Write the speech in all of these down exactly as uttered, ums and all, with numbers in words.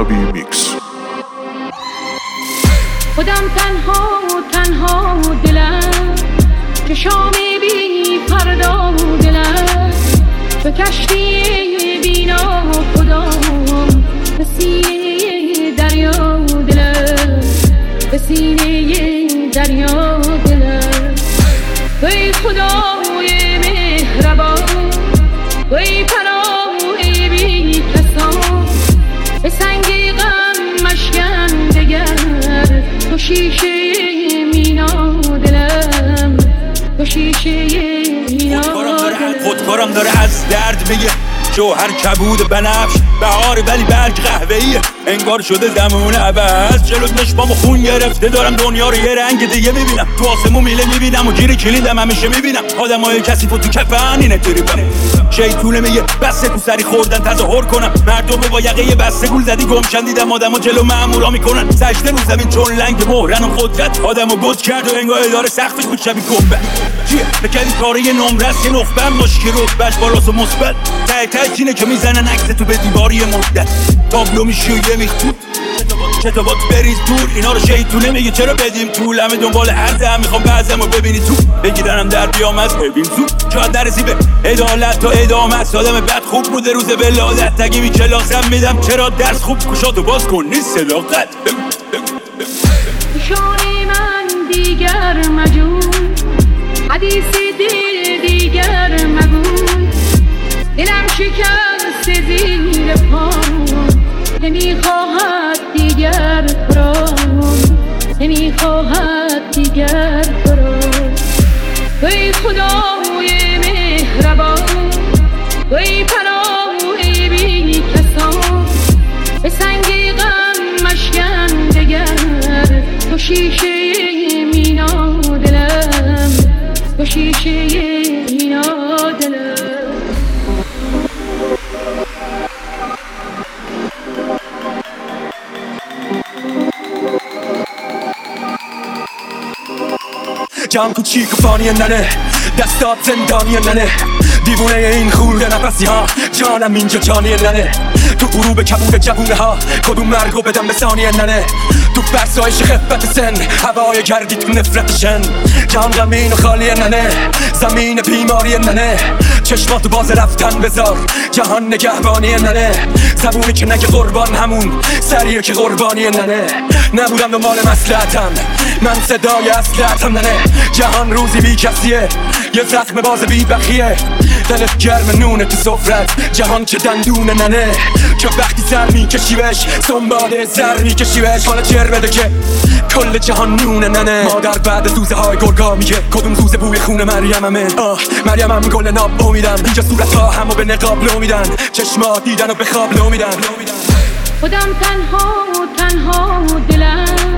کانابی میکس. خودم تنها تنها دلم، چشامی بی فردا دلم، به کشتی بینا خودم، به سینه دریا دلم، به سینه دریا دلم. وی خدای مهربان، وی پناه بی کسان، به سنگ غم مشکن دگر، تو شیشه مینا دلم، تو شیشه مینا دلم. خودکارم داره از درد میگه، جوهر کبود بنفش بهار ولی برگ قهوه‌ایه، انگار شده زمان عوض. جلو چشمامو خون گرفته، دارم دنیا رو یه رنگ دیگه میبینم، تو آسمون میله میبینم و گیر کلیدم همیشه میبینم آدمای کسی تو کفن اینه تریبم. شیطونه میگه بسته تو سری خوردن تظاهر کنم، مردم رو با یقه بسته گول زدی گمشن، دیدم آدمو جلو مامورا میکنن سجده رو زمین چون لنگ مهرن و قدرت آدمو بوت کرد و انگار اداره سقفش بود شبیه گنبد. چیه نکردی کاره یه نمره است، یه نخبه مشکی رتبهش بالاست و مثبت، ته ته اینه که میزنن عکس تو به دیواری مدت، تابلو میشی و یه میخ کتابات بریز دور. اینا رو شیطونه میگه چرا بدیم طول، همه دنبال عرضه هم میخوام بعضمو ببینی تو، بگیرنم در بیام از ببین زود، شاید نرسی به عدالت تا ادامه است. آدم بد خوب بوده روز ولادت، تگی بی کلاسم میدم چرا درس خوب کشاتو باز کن نیست صداقت. شانی من دیگر مجون، حدیث دل دیگر مگون، دلم شکست زیر پام، نمیخواهد دیگر پرام، نمیخواهد دیگر پرام. وی خدای مهربان، وی پناه بی کسان، به سنگ غم مشکن دگر، تو شیشه مینا دلم، تو شیشه مینا دلم. جام کوچیک و فانی ننه، دستات زندانی ننه، دیوونه این خورده نفسی ها، جانم اینجا جانی ننه، تو غروب کبود جوونه ها کدوم مرگو بدم به ثانیه ننه، تو فرسایش خفت سن هوای گردی تو نفرتشن، جان غمین و خالی ننه، زمین بیماری ننه، چشماتو باز رفتن بذار جهان نگهبانی ننه، زبونی که نگه قربان همون سریه که قربانی ننه، نبودم دنبال مصلحتم من صدای اصلحتم ننه، جهان روزی بی کسیه یه زخم باز بی بخیه، دلت گرم نونه تو سفرت جهان چه دندونه ننه، که وقتی سر میکشیوش سنباده زر میکشیوش، حالا جر بده که کل جهان نونه ننه. مادر بعد زوزه های گرگا میگه کدوم زوزه بوی خون مریممه، آه مریمم گل ناب امیدم، اینجا صورت ها همو به نقاب لو میدن، چشما دیدن و به خواب لو میدن. خودم تنها تنها دلم،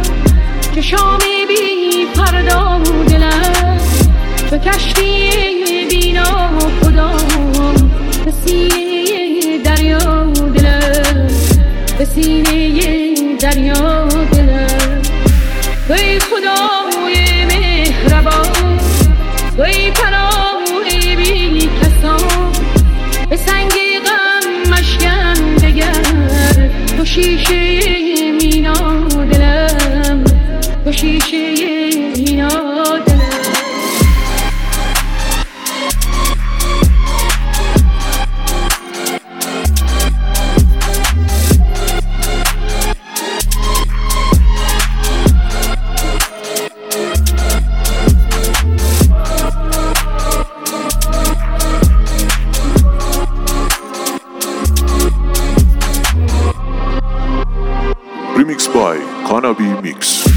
چشامی بی فردا دلم، به کشتی بینا خودم، به سینه دریا دلم، به سینه دریا دلم. وی خدای مهربان، وی پناه بی کسان، به سنگ غم مشکن دگر، تو شیشه مینا دلم، تو شیشه مینا دلم. Remixed by Kanabi Mix.